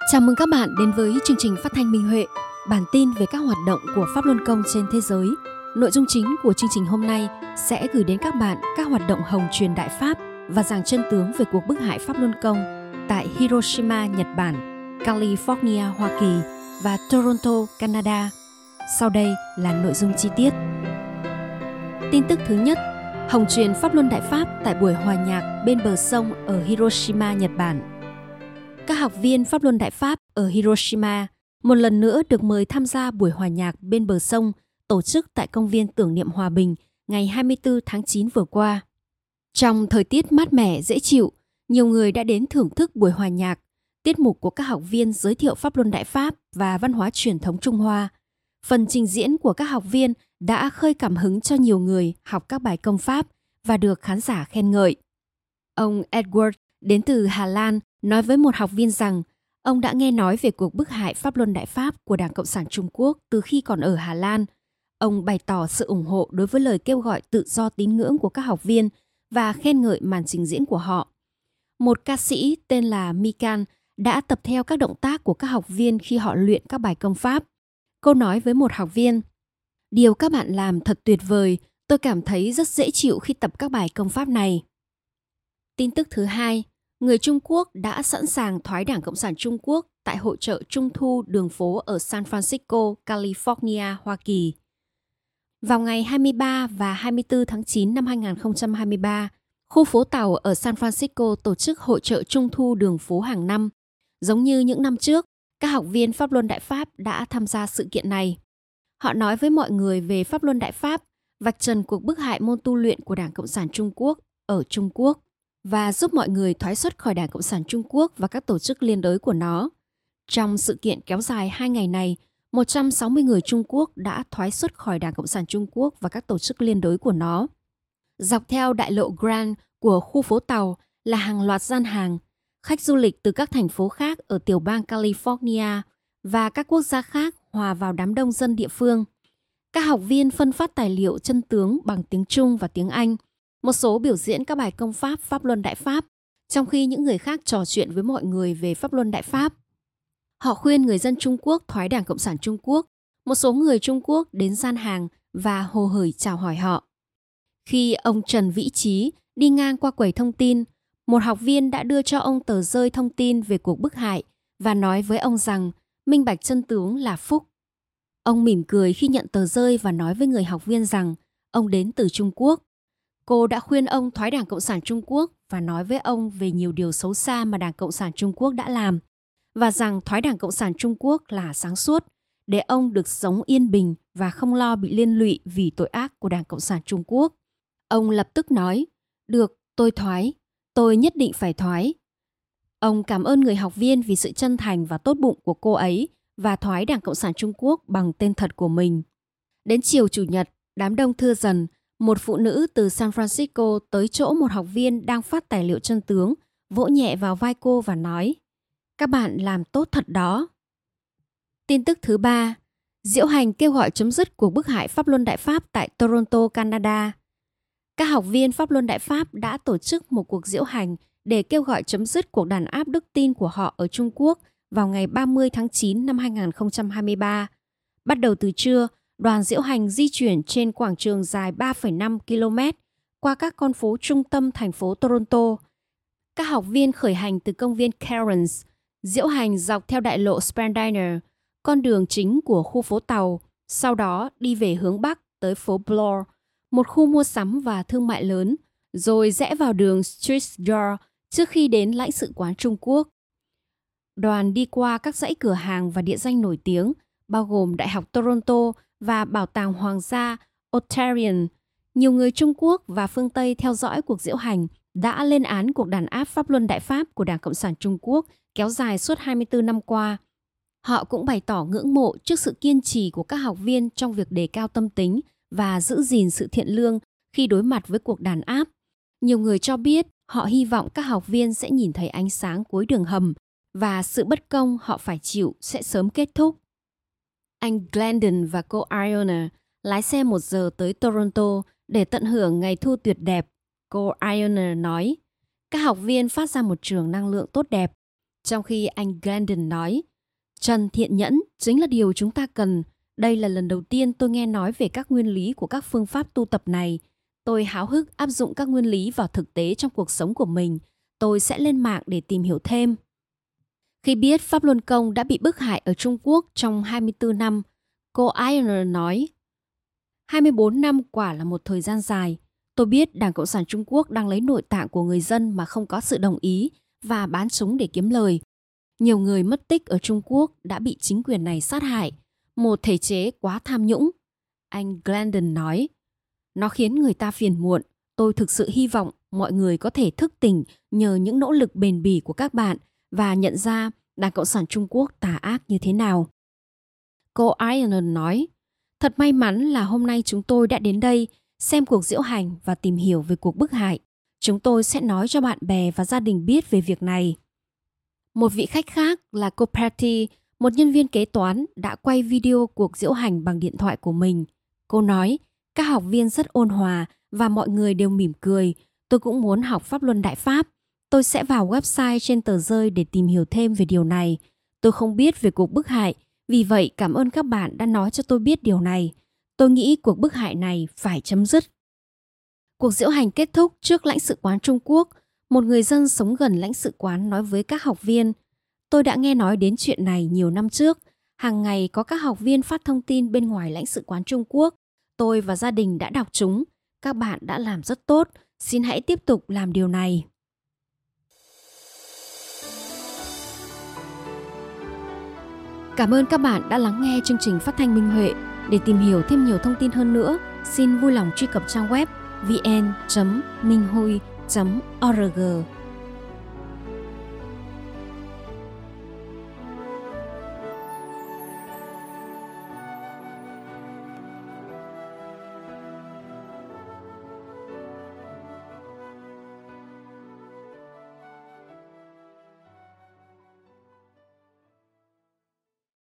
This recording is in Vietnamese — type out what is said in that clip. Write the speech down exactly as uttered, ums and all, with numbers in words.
Chào mừng các bạn đến với chương trình phát thanh Minh Huệ, bản tin về các hoạt động của Pháp Luân Công trên thế giới. Nội dung chính của chương trình hôm nay sẽ gửi đến các bạn các hoạt động hồng truyền Đại Pháp và giảng chân tướng về cuộc bức hại Pháp Luân Công tại Hiroshima, Nhật Bản, California, Hoa Kỳ và Toronto, Canada. Sau đây là nội dung chi tiết. Tin tức thứ nhất, hồng truyền Pháp Luân Đại Pháp tại buổi hòa nhạc bên bờ sông ở Hiroshima, Nhật Bản. Các học viên Pháp Luân Đại Pháp ở Hiroshima một lần nữa được mời tham gia buổi hòa nhạc bên bờ sông tổ chức tại công viên tưởng niệm hòa bình ngày hai mươi tư tháng chín vừa qua. Trong thời tiết mát mẻ dễ chịu, nhiều người đã đến thưởng thức buổi hòa nhạc, tiết mục của các học viên giới thiệu Pháp Luân Đại Pháp và văn hóa truyền thống Trung Hoa. Phần trình diễn của các học viên đã khơi cảm hứng cho nhiều người học các bài công pháp và được khán giả khen ngợi. Ông Edward đến từ Hà Lan nói với một học viên rằng ông đã nghe nói về cuộc bức hại Pháp Luân Đại Pháp của Đảng Cộng sản Trung Quốc từ khi còn ở Hà Lan. Ông bày tỏ sự ủng hộ đối với lời kêu gọi tự do tín ngưỡng của các học viên và khen ngợi màn trình diễn của họ. Một ca sĩ tên là Mikan đã tập theo các động tác của các học viên khi họ luyện các bài công pháp. Cô nói với một học viên: "Điều các bạn làm thật tuyệt vời, tôi cảm thấy rất dễ chịu khi tập các bài công pháp này." Tin tức thứ hai, người Trung Quốc đã sẵn sàng thoái Đảng Cộng sản Trung Quốc tại hội chợ Trung thu đường phố ở San Francisco, California, Hoa Kỳ. Vào ngày hai mươi ba và hai mươi tư tháng chín năm hai nghìn không trăm hai mươi ba, khu phố Tàu ở San Francisco tổ chức hội chợ Trung thu đường phố hàng năm. Giống như những năm trước, các học viên Pháp Luân Đại Pháp đã tham gia sự kiện này. Họ nói với mọi người về Pháp Luân Đại Pháp, vạch trần cuộc bức hại môn tu luyện của Đảng Cộng sản Trung Quốc ở Trung Quốc và giúp mọi người thoái xuất khỏi Đảng Cộng sản Trung Quốc và các tổ chức liên đới của nó. Trong sự kiện kéo dài hai ngày này, một trăm sáu mươi người Trung Quốc đã thoái xuất khỏi Đảng Cộng sản Trung Quốc và các tổ chức liên đới của nó. Dọc theo đại lộ Grand của khu phố Tàu là hàng loạt gian hàng, khách du lịch từ các thành phố khác ở tiểu bang California và các quốc gia khác hòa vào đám đông dân địa phương. Các học viên phân phát tài liệu chân tướng bằng tiếng Trung và tiếng Anh. Một số biểu diễn các bài công pháp Pháp Luân Đại Pháp, trong khi những người khác trò chuyện với mọi người về Pháp Luân Đại Pháp. Họ khuyên người dân Trung Quốc thoái Đảng Cộng sản Trung Quốc. Một số người Trung Quốc đến gian hàng và hồ hởi chào hỏi họ. Khi ông Trần Vĩ Trí đi ngang qua quầy thông tin, một học viên đã đưa cho ông tờ rơi thông tin về cuộc bức hại và nói với ông rằng minh bạch chân tướng là phúc. Ông mỉm cười khi nhận tờ rơi và nói với người học viên rằng ông đến từ Trung Quốc. Cô đã khuyên ông thoái Đảng Cộng sản Trung Quốc và nói với ông về nhiều điều xấu xa mà Đảng Cộng sản Trung Quốc đã làm và rằng thoái Đảng Cộng sản Trung Quốc là sáng suốt để ông được sống yên bình và không lo bị liên lụy vì tội ác của Đảng Cộng sản Trung Quốc. Ông lập tức nói, "Được, tôi thoái, tôi nhất định phải thoái." Ông cảm ơn người học viên vì sự chân thành và tốt bụng của cô ấy và thoái Đảng Cộng sản Trung Quốc bằng tên thật của mình. Đến chiều Chủ nhật, đám đông thưa dần. Một phụ nữ từ San Francisco tới chỗ một học viên đang phát tài liệu chân tướng, vỗ nhẹ vào vai cô và nói, "Các bạn làm tốt thật đó." Tin tức thứ ba, diễu hành kêu gọi chấm dứt cuộc bức hại Pháp Luân Đại Pháp tại Toronto, Canada. Các học viên Pháp Luân Đại Pháp đã tổ chức một cuộc diễu hành để kêu gọi chấm dứt cuộc đàn áp đức tin của họ ở Trung Quốc vào ngày ba mươi tháng chín năm hai nghìn không trăm hai mươi ba. Bắt đầu từ trưa, đoàn diễu hành di chuyển trên quảng trường dài ba phẩy năm ki lô mét qua các con phố trung tâm thành phố Toronto. Các học viên khởi hành từ công viên Cairns, diễu hành dọc theo đại lộ Spadina, con đường chính của khu phố Tàu, sau đó đi về hướng Bắc tới phố Bloor, một khu mua sắm và thương mại lớn, rồi rẽ vào đường Street Yard trước khi đến lãnh sự quán Trung Quốc. Đoàn đi qua các dãy cửa hàng và địa danh nổi tiếng, bao gồm Đại học Toronto và Bảo tàng Hoàng gia Ontario. Nhiều người Trung Quốc và phương Tây theo dõi cuộc diễu hành đã lên án cuộc đàn áp Pháp Luân Đại Pháp của Đảng Cộng sản Trung Quốc kéo dài suốt hai mươi tư năm qua. Họ cũng bày tỏ ngưỡng mộ trước sự kiên trì của các học viên trong việc đề cao tâm tính và giữ gìn sự thiện lương khi đối mặt với cuộc đàn áp. Nhiều người cho biết họ hy vọng các học viên sẽ nhìn thấy ánh sáng cuối đường hầm và sự bất công họ phải chịu sẽ sớm kết thúc. Anh Glendon và cô Iona lái xe một giờ tới Toronto để tận hưởng ngày thu tuyệt đẹp. Cô Iona nói, các học viên phát ra một trường năng lượng tốt đẹp. Trong khi anh Glendon nói, Trần thiện nhẫn chính là điều chúng ta cần. Đây là lần đầu tiên tôi nghe nói về các nguyên lý của các phương pháp tu tập này. Tôi háo hức áp dụng các nguyên lý vào thực tế trong cuộc sống của mình. Tôi sẽ lên mạng để tìm hiểu thêm. Khi biết Pháp Luân Công đã bị bức hại ở Trung Quốc trong hai mươi tư năm, cô Iyer nói, hai mươi bốn năm quả là một thời gian dài. Tôi biết Đảng Cộng sản Trung Quốc đang lấy nội tạng của người dân mà không có sự đồng ý và bán chúng để kiếm lời. Nhiều người mất tích ở Trung Quốc đã bị chính quyền này sát hại. Một thể chế quá tham nhũng. Anh Glendon nói, nó khiến người ta phiền muộn. Tôi thực sự hy vọng mọi người có thể thức tỉnh nhờ những nỗ lực bền bỉ của các bạn và nhận ra Đảng Cộng sản Trung Quốc tà ác như thế nào. Cô Ireland nói, thật may mắn là hôm nay chúng tôi đã đến đây xem cuộc diễu hành và tìm hiểu về cuộc bức hại. Chúng tôi sẽ nói cho bạn bè và gia đình biết về việc này. Một vị khách khác là cô Patty, một nhân viên kế toán, đã quay video cuộc diễu hành bằng điện thoại của mình. Cô nói, các học viên rất ôn hòa và mọi người đều mỉm cười. Tôi cũng muốn học Pháp Luân Đại Pháp. Tôi sẽ vào website trên tờ rơi để tìm hiểu thêm về điều này. Tôi không biết về cuộc bức hại, vì vậy cảm ơn các bạn đã nói cho tôi biết điều này. Tôi nghĩ cuộc bức hại này phải chấm dứt. Cuộc diễu hành kết thúc trước lãnh sự quán Trung Quốc. Một người dân sống gần lãnh sự quán nói với các học viên, tôi đã nghe nói đến chuyện này nhiều năm trước. Hàng ngày có các học viên phát thông tin bên ngoài lãnh sự quán Trung Quốc. Tôi và gia đình đã đọc chúng. Các bạn đã làm rất tốt. Xin hãy tiếp tục làm điều này. Cảm ơn các bạn đã lắng nghe chương trình phát thanh Minh Huệ. Để tìm hiểu thêm nhiều thông tin hơn nữa, xin vui lòng truy cập trang web vn chấm minh hui chấm org.